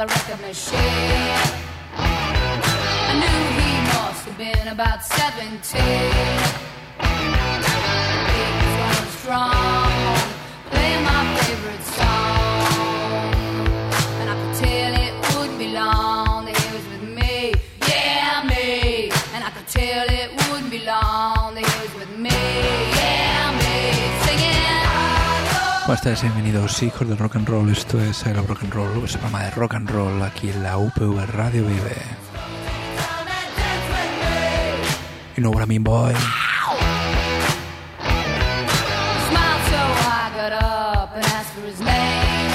the record machine. I knew he must have been about 17. He was going strong, playing my favorite song, and I could tell it wouldn't be long that he was with me, yeah, me. And I could tell it wouldn't be long that he was with me, yeah, me, singing. Buenas tardes, bienvenidos hijos del rock and roll. Esto es el Rock and Roll, es programa de rock and roll aquí en la UPV Radio Vive. You know what I mean, boy? Smiled so I got up and asked for his name.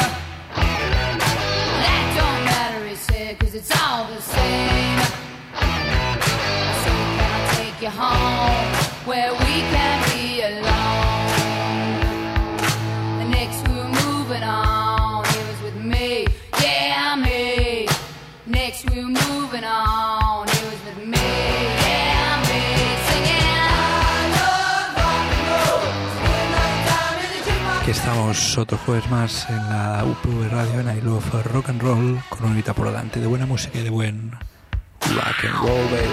That don't matter, he said, 'cause it's all the same. So can I take you home where we can be alone? The next we were moving on, he was with me, yeah, me. Next we were moving on, he was with me, yeah, me. Aquí estamos otro jueves más en la UPV Radio en I Love Rock and Roll, con una horita por delante de buena música y de buen rock and roll, baby.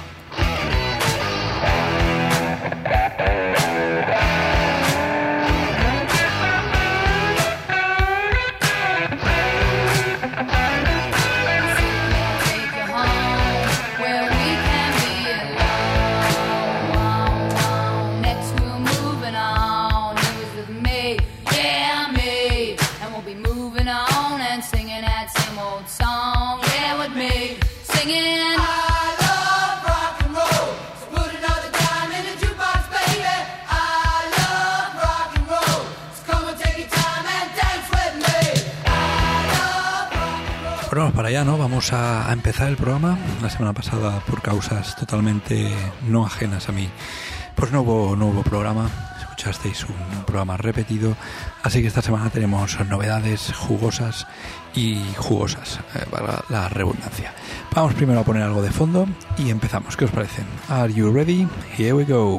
Bueno, vamos para allá, ¿no? Vamos a empezar el programa. La semana pasada, por causas totalmente no ajenas a mí, pues no hubo programa. Escuchasteis un programa repetido. Así que esta semana tenemos novedades jugosas y jugosas, valga la redundancia. Vamos primero a poner algo de fondo y empezamos. ¿Qué os parece? Are you ready? Here we go.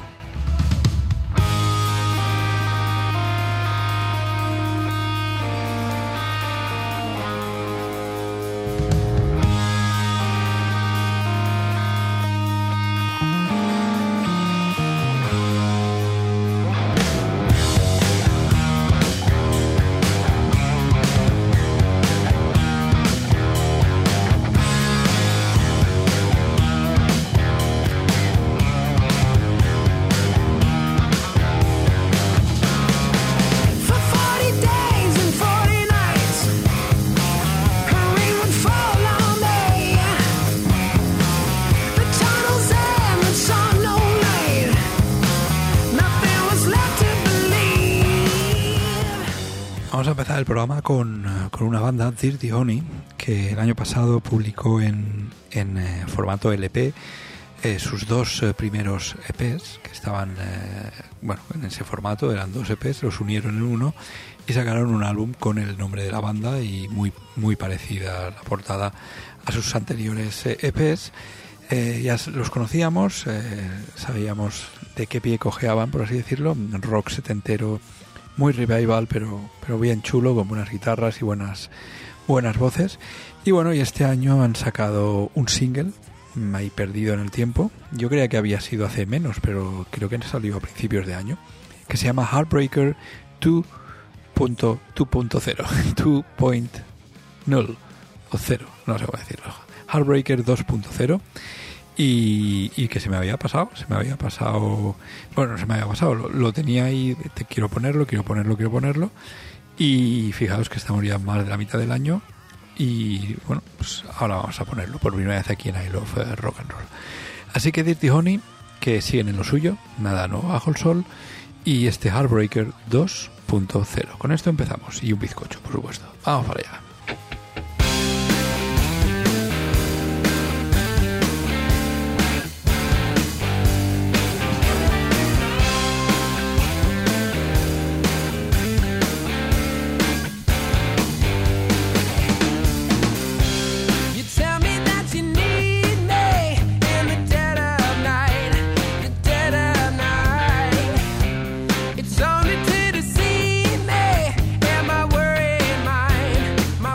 Vamos a empezar el programa con una banda, Dirty Honey, que el año pasado publicó en formato LP sus dos primeros EPs, que estaban en ese formato, eran dos EPs, los unieron en uno y sacaron un álbum con el nombre de la banda y muy parecida la portada a sus anteriores EPs. Ya los conocíamos, sabíamos de qué pie cojeaban, por así decirlo, rock setentero, muy revival, pero bien chulo, con buenas guitarras y buenas voces. Y bueno, y este año han sacado un single, ahí perdido en el tiempo. Yo creía que había sido hace menos, pero creo que han salido a principios de año, que se llama Heartbreaker 2.0 2.0 o 0, no sé cómo decirlo. Heartbreaker 2.0. Y que se me había pasado, bueno, no se me había pasado, lo tenía ahí, quiero ponerlo, y fijaos que estamos ya más de la mitad del año, y bueno, pues ahora vamos a ponerlo por primera vez aquí en I Love Rock and Roll. Así que Dirty Honey, que siguen en lo suyo, nada nuevo bajo el sol, y este Heartbreaker 2.0. Con esto empezamos, y un bizcocho, por supuesto. Vamos para allá. It's only to deceive me, and my worried mind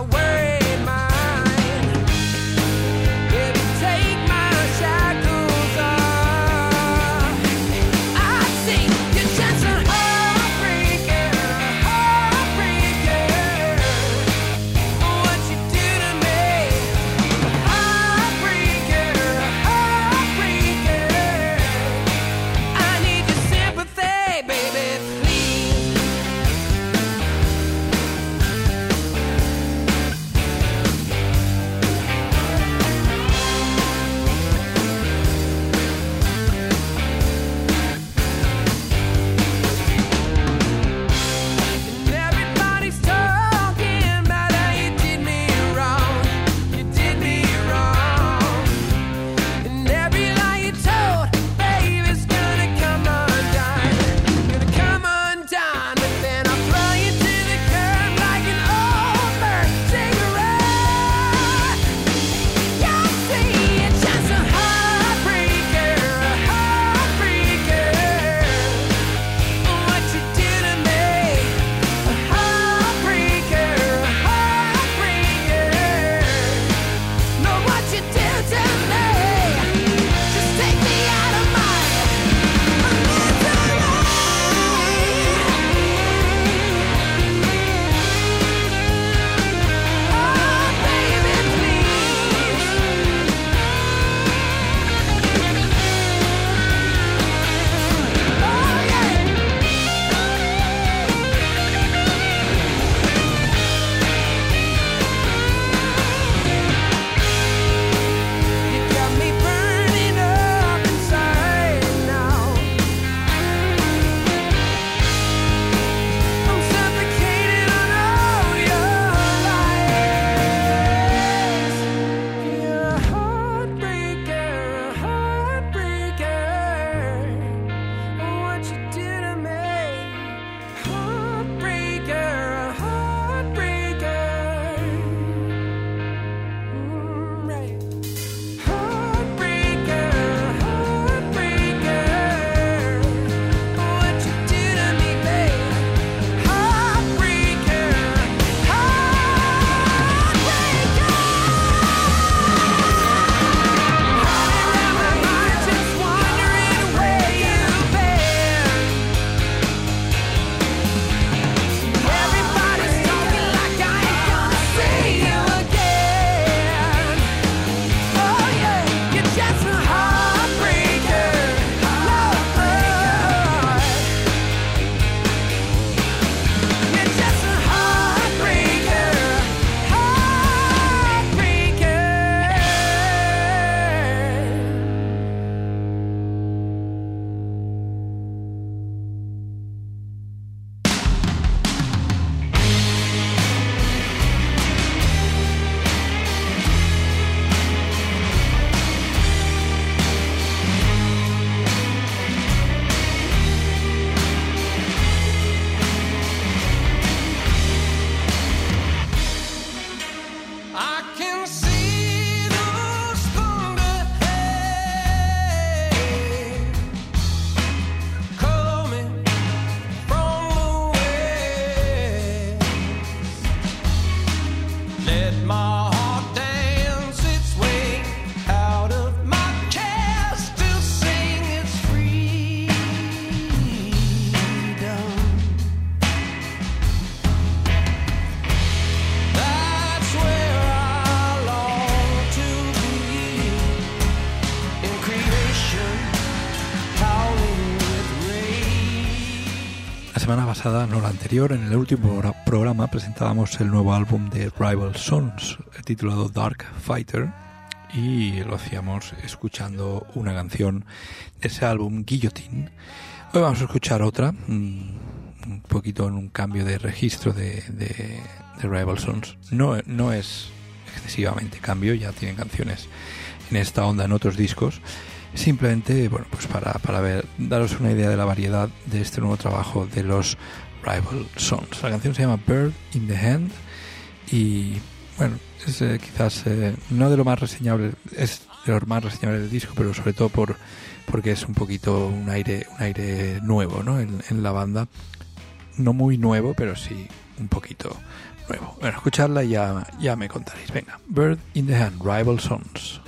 semana pasada, no la anterior, en el último programa presentábamos el nuevo álbum de Rival Sons, titulado Dark Fighter, y lo hacíamos escuchando una canción de ese álbum, Guillotine. Hoy vamos a escuchar otra, un poquito en un cambio de registro de Rival Sons. No es excesivamente cambio, ya tienen canciones en esta onda en otros discos. Simplemente, bueno, pues para daros una idea de la variedad de este nuevo trabajo de los Rival Sons. La canción se llama Bird in the Hand y, bueno, es quizás no de lo más reseñable, es de lo más reseñable del disco, pero sobre todo porque es un poquito un aire nuevo, ¿no? En la banda. No muy nuevo, pero sí un poquito nuevo. Bueno, escuchadla y ya me contaréis. Venga, Bird in the Hand, Rival Sons.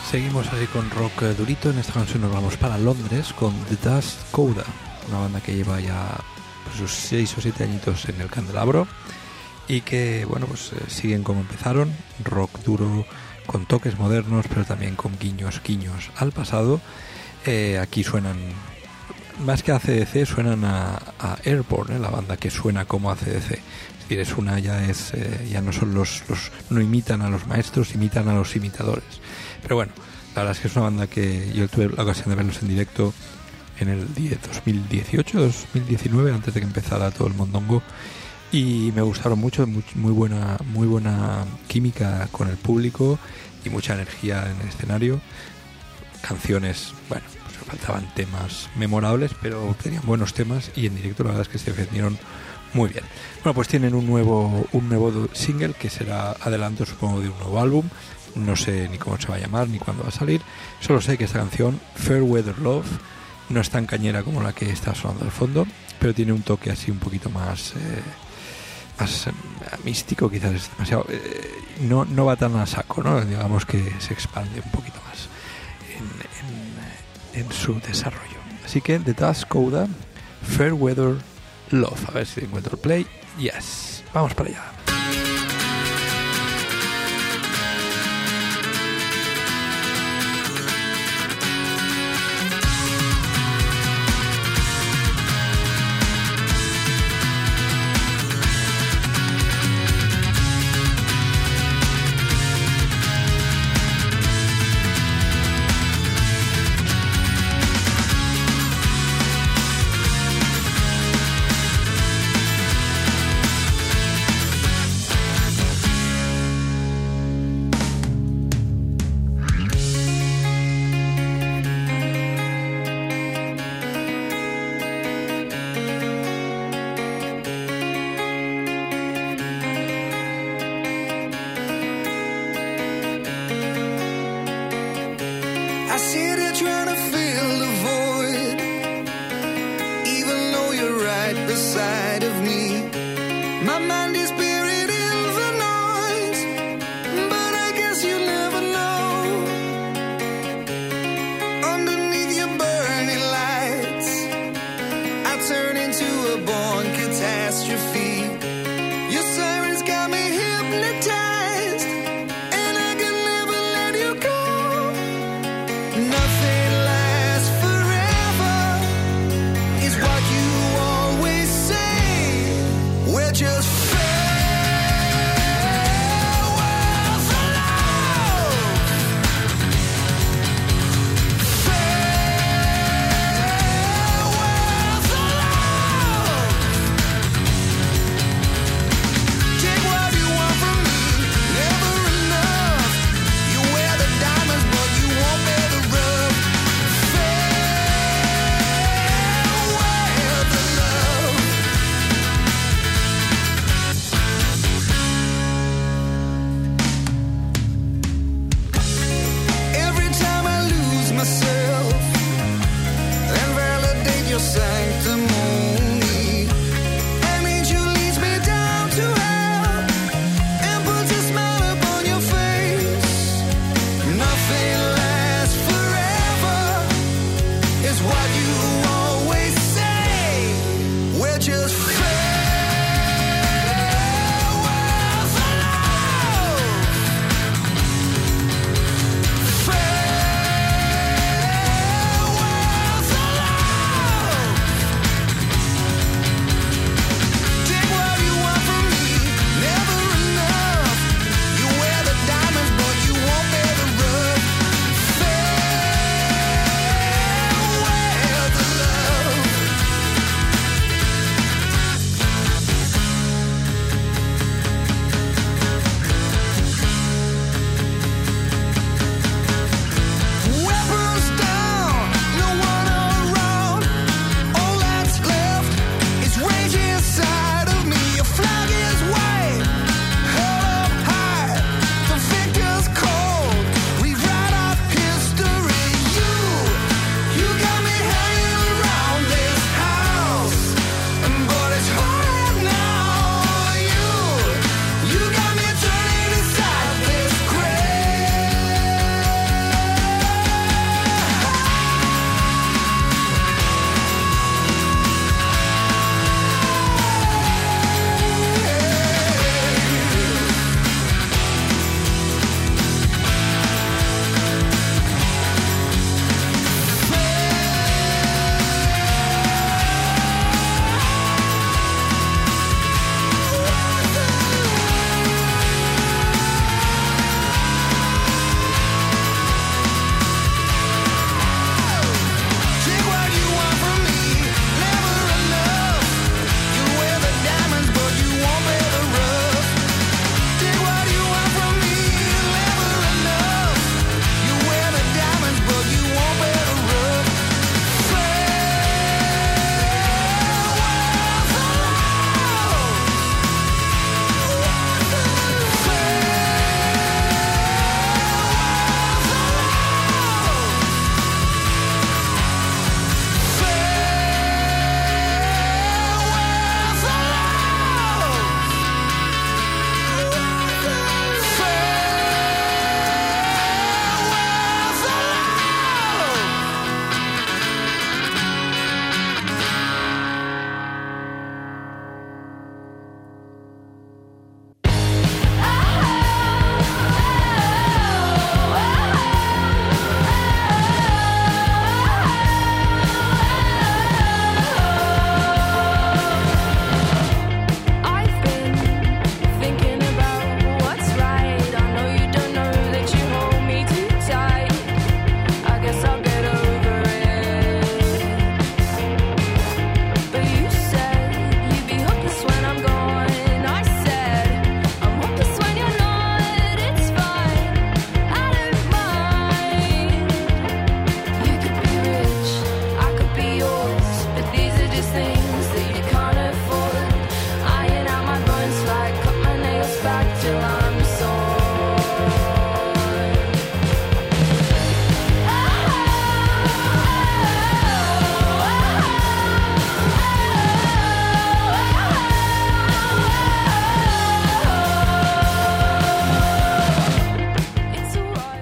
Seguimos así con rock durito. En esta canción nos vamos para Londres con The Dust Coda, una banda que lleva ya sus 6 o 7 añitos en el candelabro y que, bueno, pues siguen como empezaron, rock duro con toques modernos, pero también con guiños al pasado. Aquí suenan, más que AC/DC, suenan a Airborne, la banda que suena como AC/DC. Es decir, es una, ya no son no imitan a los maestros, imitan a los imitadores. Pero bueno, la verdad es que es una banda que yo tuve la ocasión de verlos en directo en el 2018-2019, antes de que empezara todo el mondongo, y me gustaron mucho, muy buena química con el público y mucha energía en el escenario. Canciones, bueno, pues faltaban temas memorables, pero tenían buenos temas y en directo la verdad es que se defendieron muy bien. Bueno, pues tienen un nuevo single que será adelanto, supongo, de un nuevo álbum. No sé ni cómo se va a llamar ni cuándo va a salir. Solo sé que esta canción, Fairweather Love, no es tan cañera como la que está sonando al fondo, pero tiene un toque así un poquito más místico, quizás es demasiado. No va tan a saco, ¿no? Digamos que se expande un poquito más en su desarrollo. Así que The Dust Coda, Fairweather Love. A ver si encuentro el play. Yes. Vamos para allá.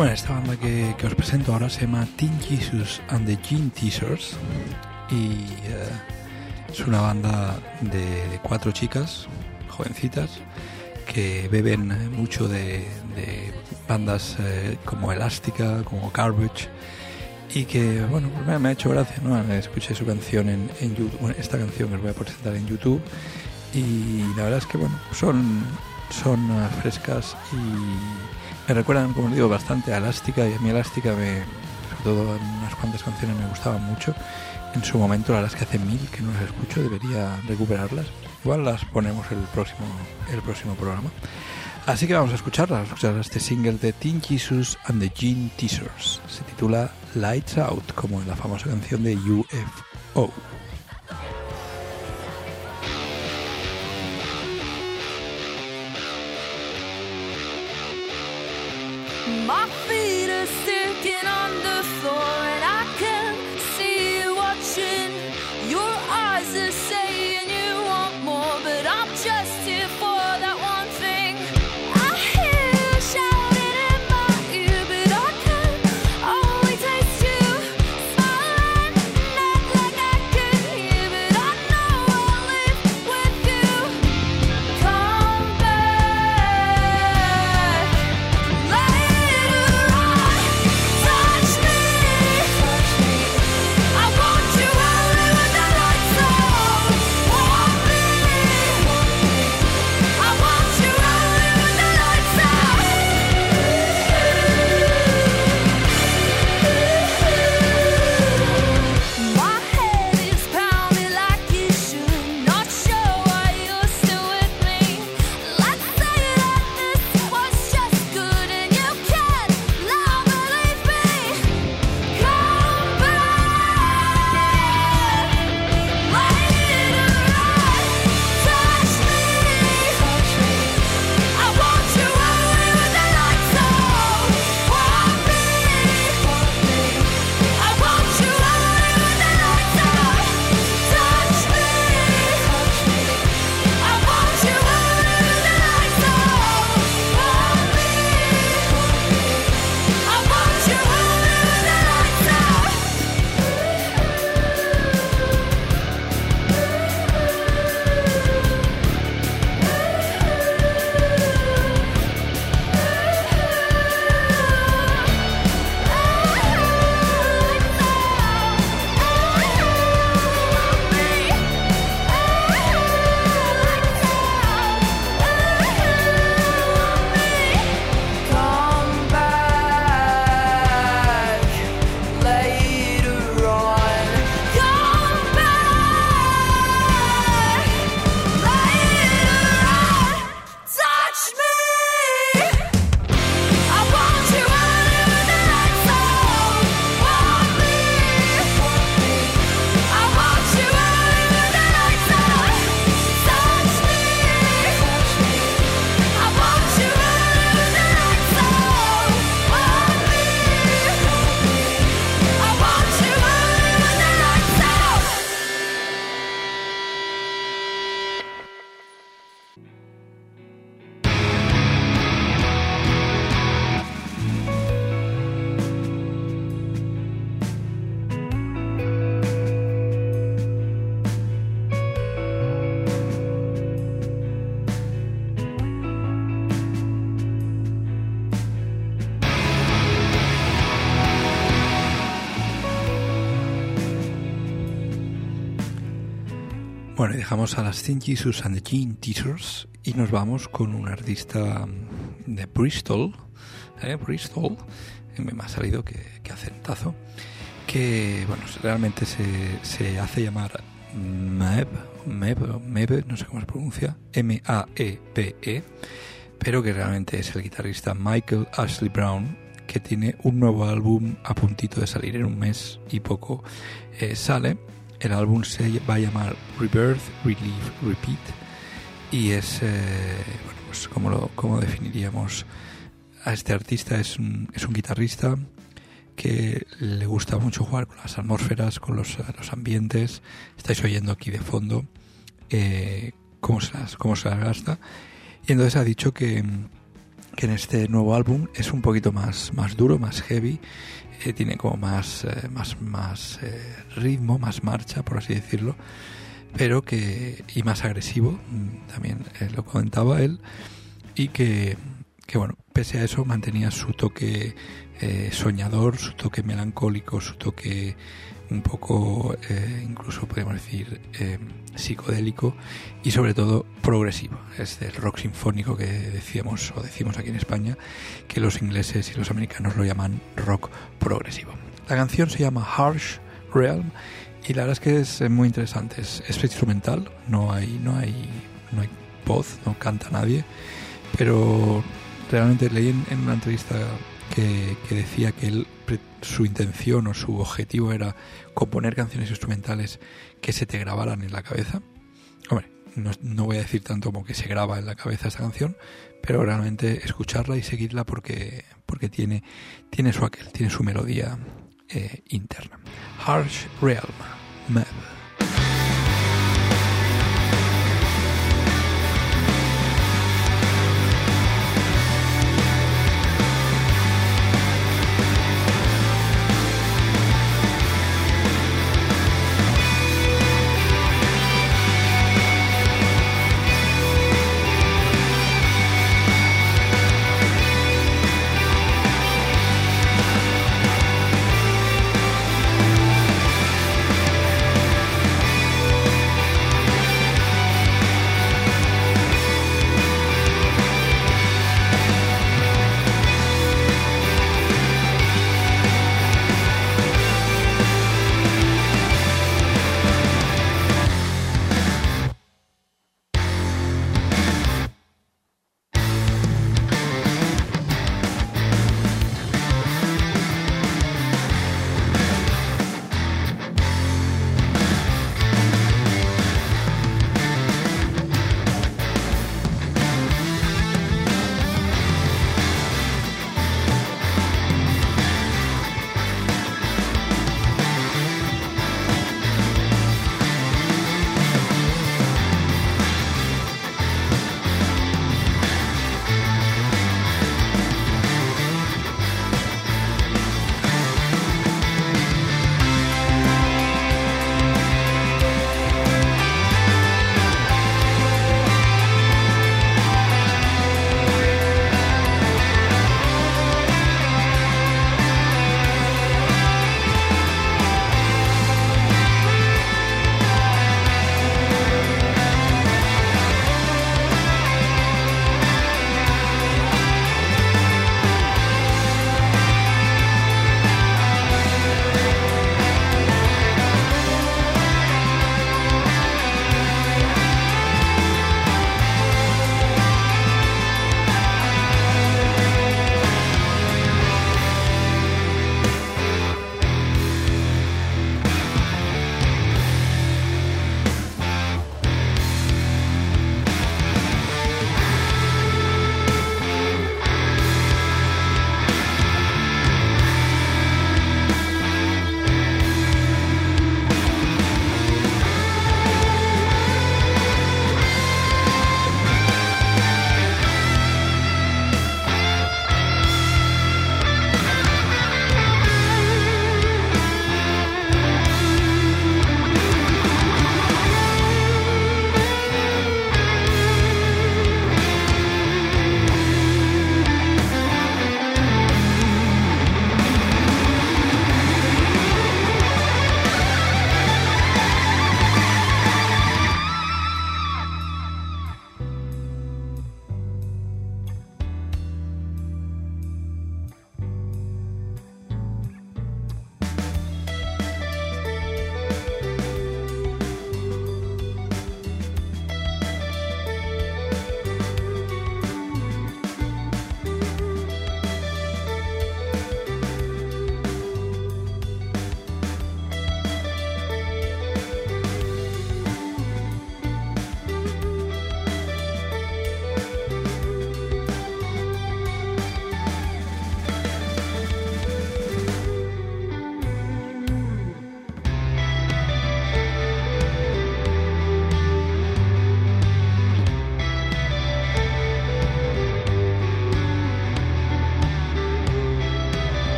Bueno, esta banda que os presento ahora se llama Teen Jesus and the Gene Teasers y es una banda de 4 chicas jovencitas que beben mucho de bandas como Elástica, como Garbage, y que, bueno, pues me ha hecho gracia, ¿no? Escuché su canción en YouTube, bueno, esta canción que os voy a presentar en YouTube, y la verdad es que, bueno, son frescas y me recuerdan, como os digo, bastante a Elástica, y a mí Elástica, sobre todo en unas cuantas canciones me gustaban mucho. En su momento, la verdad es que hace 1000 que no las escucho, debería recuperarlas. Igual las ponemos el próximo programa. Así que vamos a escuchar este single de Teen Jesus and the Gene Teasers. Se titula Lights Out, como en la famosa canción de UFO. My feet are sticking on the floor and I can see you watching. Your eyes are saying you want more, but I'm just here for that one thing. I hear you shouting in my ear, but I can only taste you smiling and act like I can hear, but I know I'll live with you. Come back later on, touch me. I want you only when the lights out. Want me. I want you only when the lights out. My head is pounding like you should. Not sure why you're still with me. Let's say that this was just good and you can't now believe me. Come back later on, touch me. I want you only when the lights out. Want me. I want you only when the lights out. Touch me. I want you only when the lights out. Want me. I want you only when the lights out. Come back later on. Come back later on. Touch me. I want you only when the lights out. Want me. I want you only when the lights out. Touch me. I want you only when the lights out. Want me. I want you only when the lights out. Bueno, y dejamos a las Teen Jesus and the Gene Teasers y nos vamos con un artista de Bristol, me ha salido que acentazo, que, bueno, realmente se hace llamar Maebe, no sé cómo se pronuncia, M-A-E-B-E, pero que realmente es el guitarrista Michael Ashley Brown, que tiene un nuevo álbum a puntito de salir en un mes y poco. Sale. El álbum se va a llamar Rebirth, Relief, Repeat, y es, bueno, pues ¿cómo definiríamos a este artista? Es un guitarrista que le gusta mucho jugar con las atmósferas, con los ambientes. Estáis oyendo aquí de fondo cómo se las gasta, y entonces ha dicho que que en este nuevo álbum es un poquito más duro, más heavy, tiene como más ritmo, más marcha, por así decirlo, pero y más agresivo, también lo comentaba él, y que bueno, pese a eso mantenía su toque soñador, su toque melancólico, su toque un poco, incluso podemos decir, psicodélico, y sobre todo progresivo. Es del rock sinfónico que decimos aquí en España, que los ingleses y los americanos lo llaman rock progresivo. La canción se llama Harsh Realm, y la verdad es que es muy interesante. Es instrumental, no hay voz, no canta nadie, pero realmente leí en una entrevista que decía que su intención o su objetivo era componer canciones instrumentales que se te grabaran en la cabeza. Hombre, no voy a decir tanto como que se graba en la cabeza esta canción, pero realmente escucharla y seguirla porque tiene su aquel, tiene su melodía interna. Harsh Realm, Meb.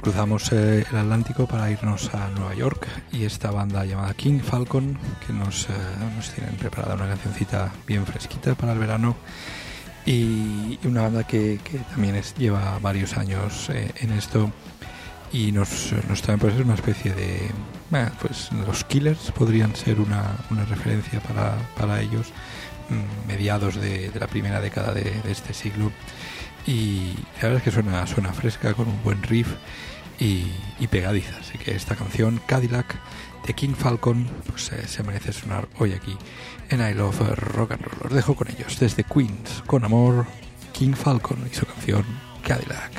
cruzamos el Atlántico para irnos a Nueva York, y esta banda llamada King Falcon, que nos tienen preparada una cancioncita bien fresquita para el verano, y una banda que también lleva varios años en esto, y nos traen pues una especie de pues los Killers podrían ser una referencia para ellos, mediados de la primera década de este siglo. Y la verdad es que suena fresca, con un buen riff y pegadiza. Así que esta canción, Cadillac, de King Falcon, pues se merece sonar hoy aquí en I Love Rock and Roll. Os dejo con ellos, desde Queens, con amor, King Falcon y su canción Cadillac.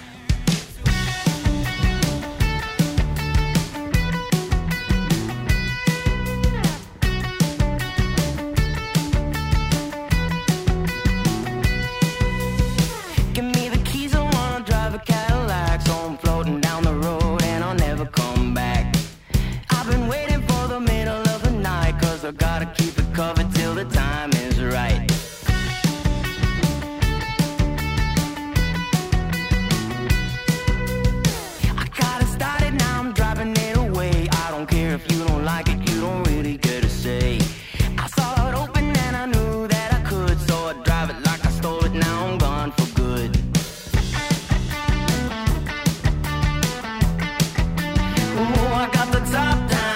I gotta keep it covered till the time is right. I got it started, now I'm driving it away. I don't care if you don't like it, you don't really get a say. I saw it open and I knew that I could, so I drive it like I stole it, now I'm gone for good. Ooh, I got the top down.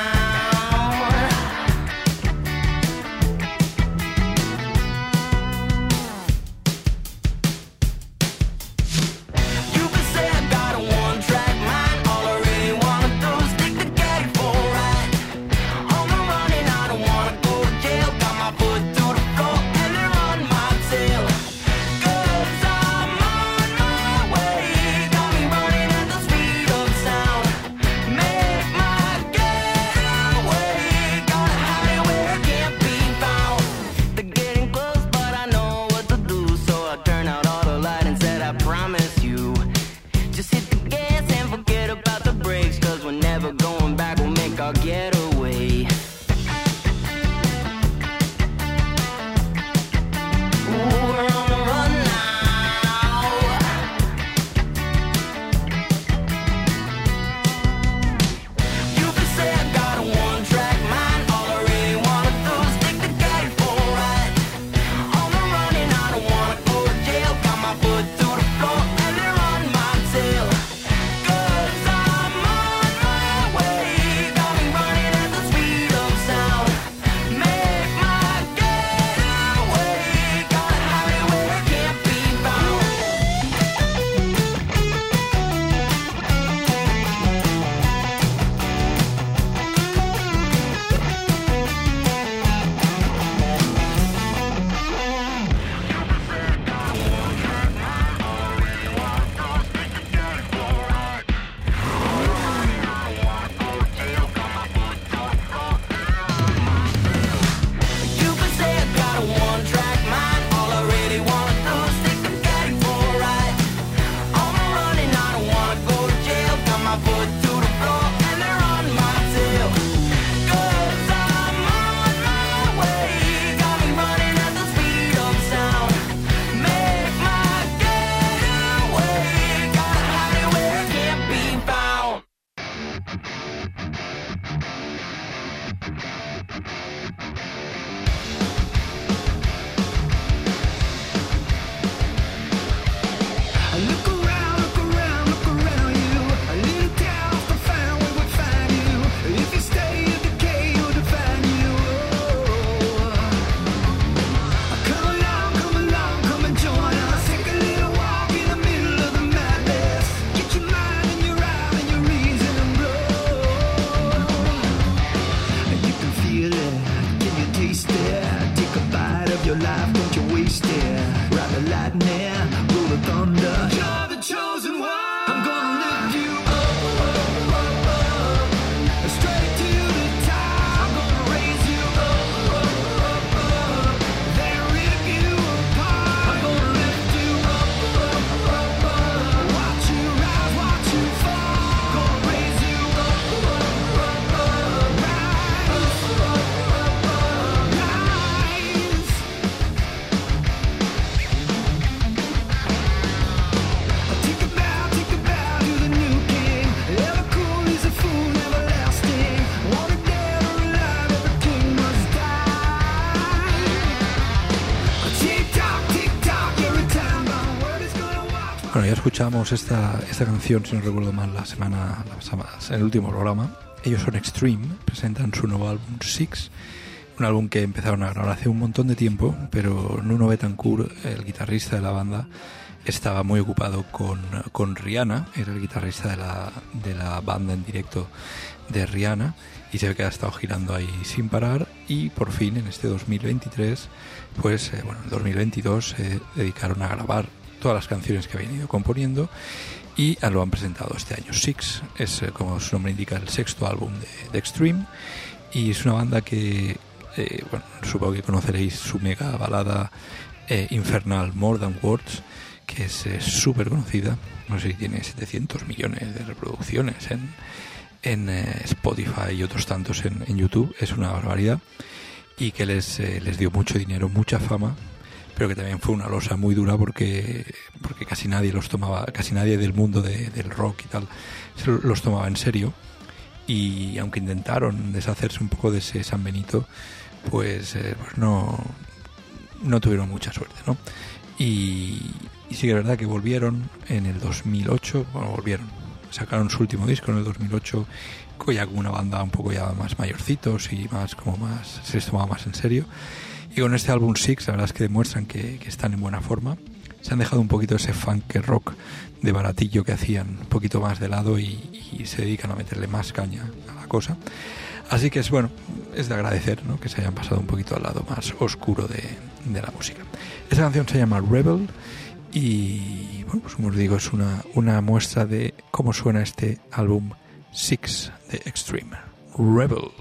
Running ya escuchamos esta canción, si no recuerdo mal, en el último programa. Ellos son Extreme, presentan su nuevo álbum Six, un álbum que empezaron a grabar hace un montón de tiempo, pero Nuno Betancourt, el guitarrista de la banda, estaba muy ocupado con Rihanna, era el guitarrista de la banda en directo de Rihanna, y se ve que ha estado girando ahí sin parar, y por fin en este 2023, pues en 2022 se dedicaron a grabar todas las canciones que habían ido componiendo y lo han presentado este año. Six es, como su nombre indica, el sexto álbum de Extreme, y es una banda que supongo que conoceréis su mega balada infernal More Than Words, que es súper conocida. No sé si tiene 700 millones de reproducciones en Spotify y otros tantos en YouTube. Es una barbaridad, y que les dio mucho dinero, mucha fama, pero que también fue una losa muy dura porque casi nadie los tomaba, casi nadie del mundo del rock y tal los tomaba en serio. Y aunque intentaron deshacerse un poco de ese San Benito, pues no tuvieron mucha suerte, ¿no? Y sí que es verdad que volvieron en el 2008, sacaron su último disco en el 2008, ya con una banda un poco ya más mayorcitos y más se les tomaba más en serio. Y con este álbum Six, la verdad es que demuestran que están en buena forma. Se han dejado un poquito ese funk rock de baratillo que hacían un poquito más de lado, y se dedican a meterle más caña a la cosa. Así que es de agradecer, ¿no?, que se hayan pasado un poquito al lado más oscuro de la música. Esta canción se llama Rebel, y pues como os digo, es una muestra de cómo suena este álbum Six de Extreme. Rebel.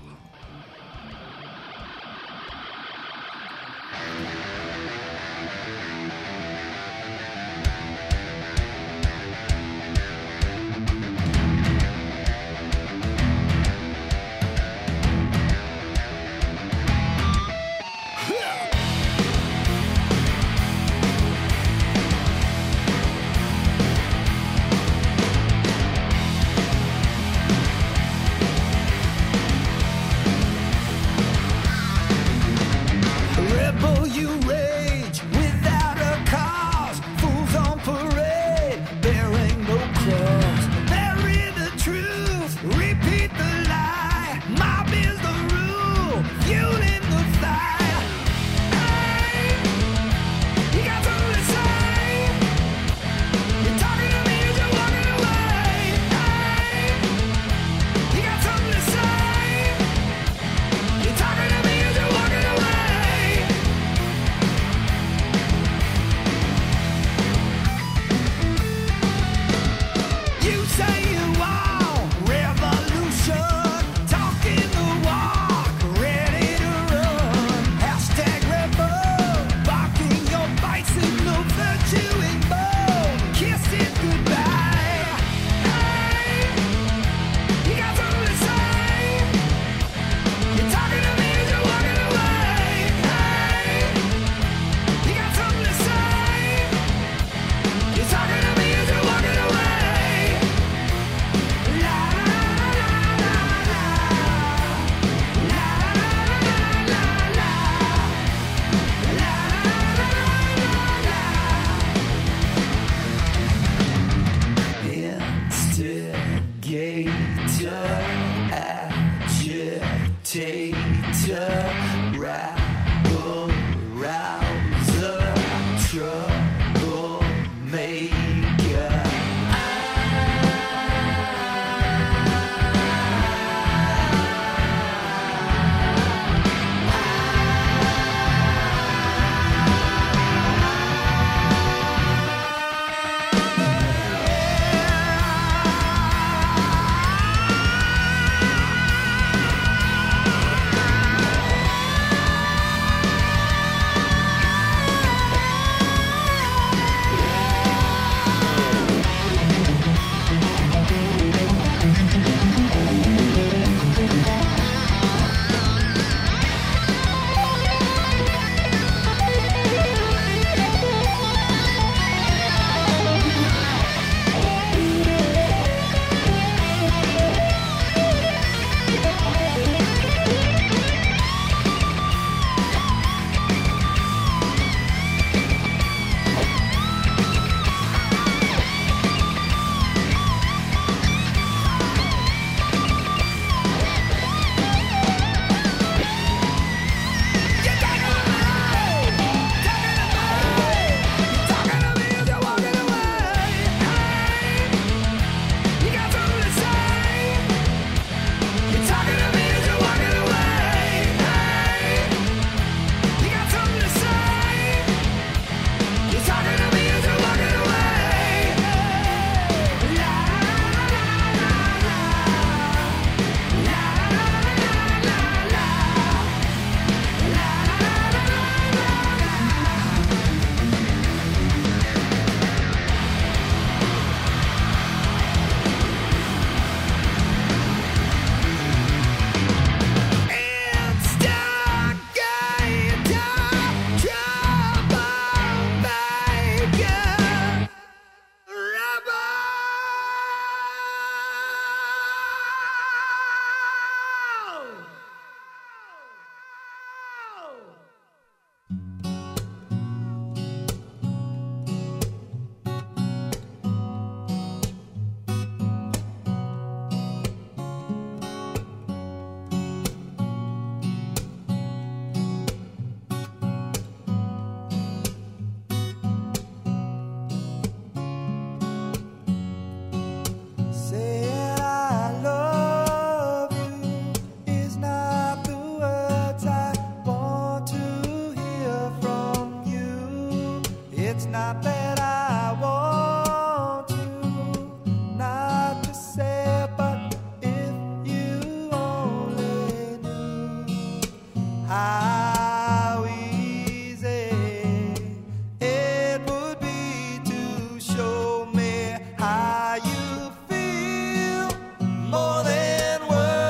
how easy it would be to show me how you feel. More than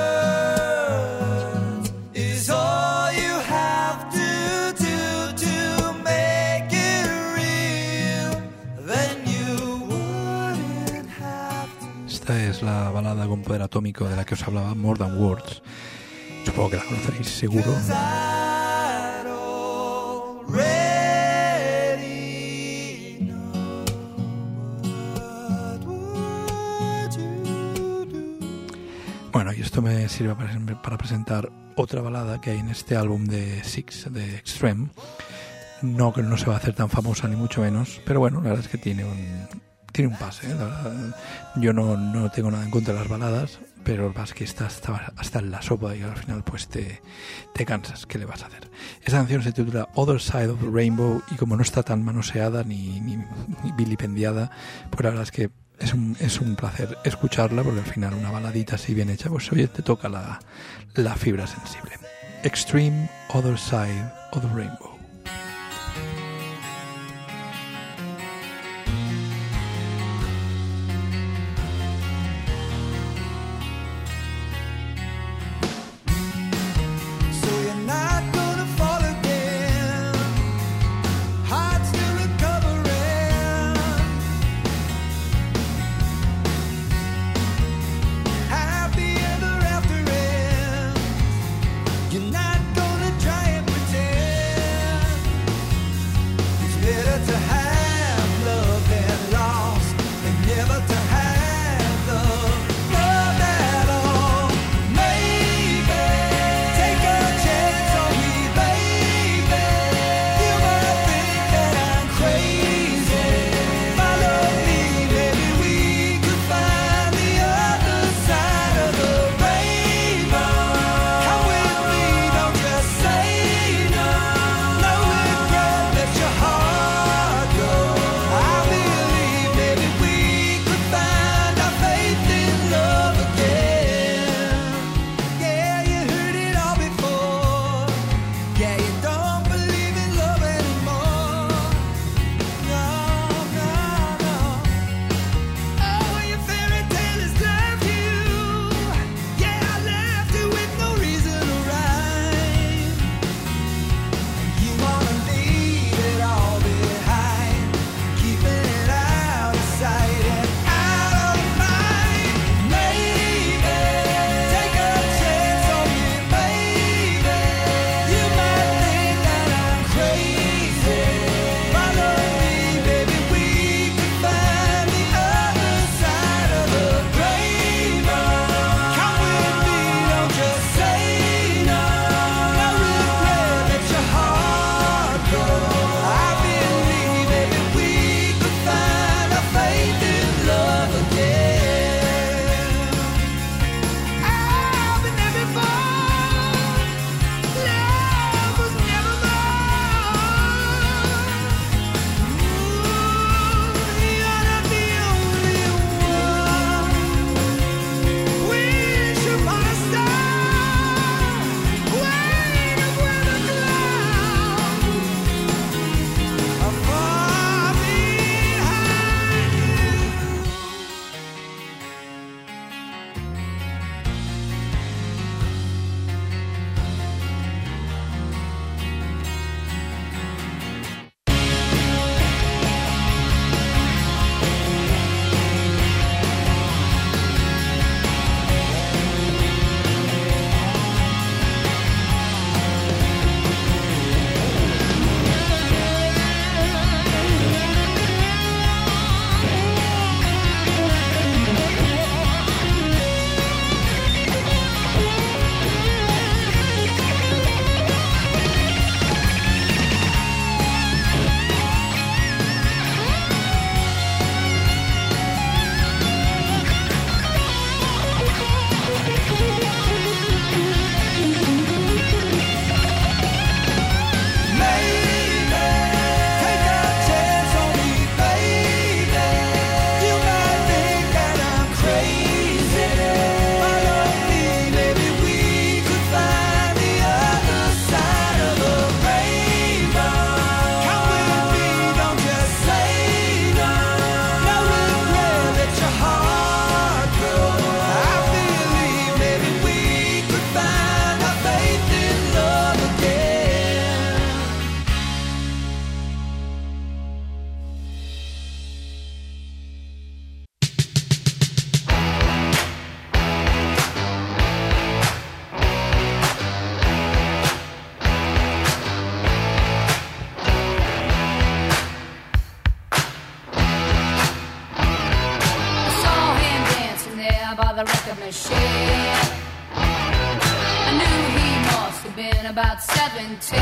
words is all you have to do to make it real. Then you wouldn't have to. Esta es la balada con poder atómico de la que os hablaba, More Than Words. Supongo que la conoceréis seguro. I'd already know. What would you do? Bueno, y esto me sirve para presentar otra balada que hay en este álbum de Six, de Extreme. No que no se va a hacer tan famosa ni mucho menos, pero bueno, la verdad es que tiene un pase, ¿eh? La verdad, yo no tengo nada en contra de las baladas, pero lo que pasa es que está hasta en la sopa y al final pues te cansas. ¿Qué le vas a hacer? Esa canción se titula Other Side of the Rainbow y como no está tan manoseada ni vilipendiada, pues la verdad es que es un placer escucharla, porque al final una baladita así bien hecha, pues oye, te toca la fibra sensible. Extreme, Other Side of the Rainbow. So you're not gonna fall again. Heart still recovering. Happy ever after ends. You're not gonna try and pretend. a shed. I knew he must have been about 17.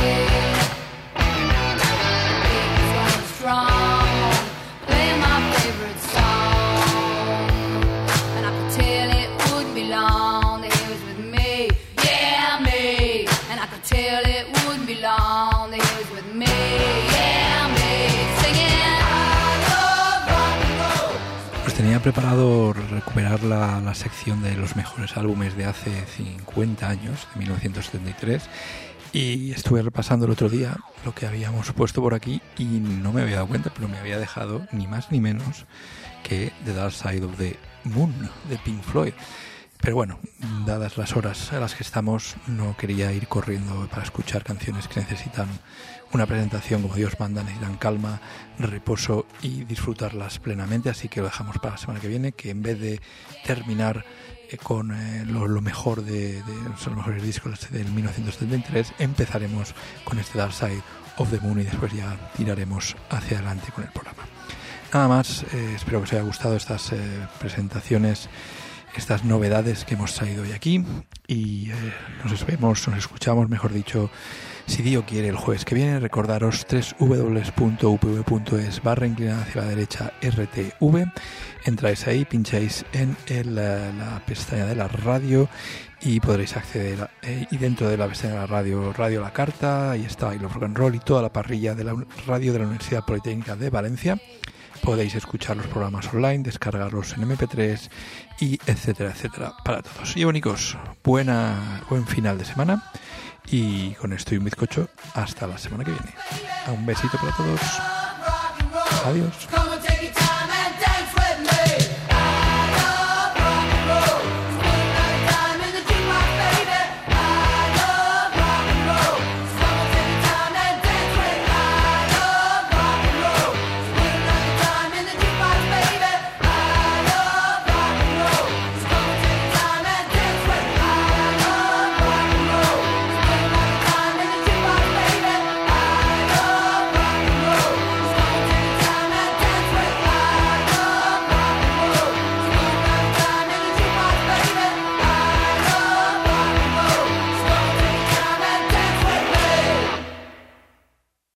He was running strong, playing my favorite song, and I could tell it wouldn't be long that he was with me, yeah, me. And I could tell it wouldn't be long that he was with me, yeah, me. Singing, I love rock and roll. Pues tenía preparado recuperar la sección de los mejores álbumes de hace 50 años, de 1973, y estuve repasando el otro día lo que habíamos puesto por aquí y no me había dado cuenta, pero me había dejado ni más ni menos que The Dark Side of the Moon de Pink Floyd. Pero bueno, dadas las horas a las que estamos, no quería ir corriendo para escuchar canciones que necesitan una presentación como Dios manda, necesitan calma, reposo y disfrutarlas plenamente, así que lo dejamos para la semana que viene, que en vez de terminar con lo mejor son los mejores discos del 1973, empezaremos con este Dark Side of the Moon y después ya tiraremos hacia adelante con el programa. Nada más, espero que os haya gustado estas presentaciones, estas novedades que hemos traído hoy aquí, y nos escuchamos, mejor dicho, si Dios quiere, el jueves que viene. Recordaros www.upv.es/inclinada hacia la derecha RTV. Entráis ahí, pincháis en la pestaña de la radio y podréis acceder y dentro de la pestaña de la radio La Carta, ahí está I Love Rock and Roll y toda la parrilla de la radio de la Universidad Politécnica de Valencia. Podéis escuchar los programas online, descargarlos en MP3 y etcétera, etcétera, para todos. Y bonicos, buen final de semana, y con esto y un bizcocho hasta la semana que viene. Un besito para todos. Adiós.